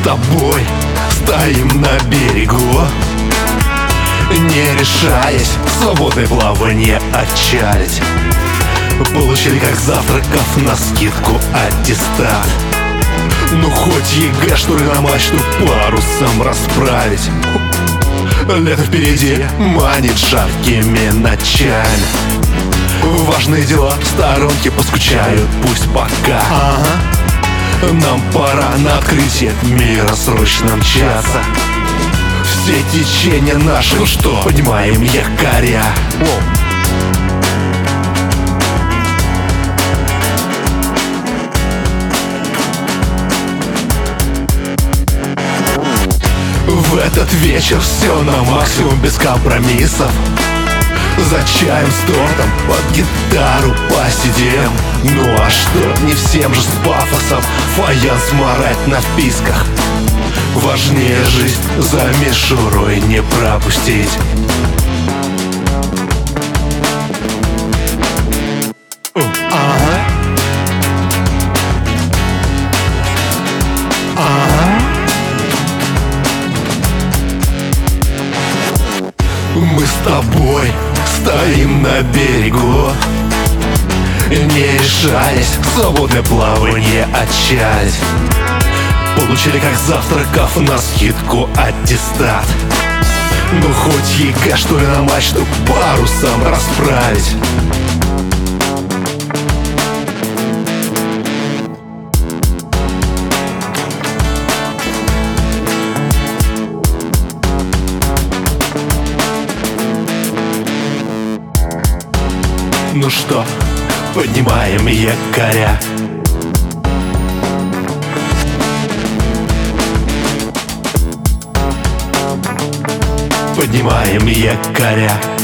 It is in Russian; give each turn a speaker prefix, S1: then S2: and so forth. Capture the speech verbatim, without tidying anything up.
S1: тобой стоим на берегу, не решаясь в свободное плавание отчалить. Получили, как завтракав, на скидку аттестат. Ну хоть ЕГЭ, что ли, на мачту парусом расправить. Лето впереди манит жаркими ночами. Важные дела в сторонке поскучают, пусть пока. Ага. Нам пора на открытие мира срочно мчаться. Все течения наши, ну что, поднимаем якоря. О. В этот вечер все на максимум, без компромиссов. За чаем с тортом под гитару посидим. Ну а что, не всем же с пафосом фаянс марать на вписках. Важнее жизнь за мишурой не пропустить. Ага. Ага. Мы с тобой стоим на берегу, не решаясь в свободное плавание отчалить. Получили, как завтракав, на скидку аттестат. Ну хоть ЕГЭ, что ли, на мачту парусом расправить. Ну что, поднимаем якоря. Поднимаем якоря.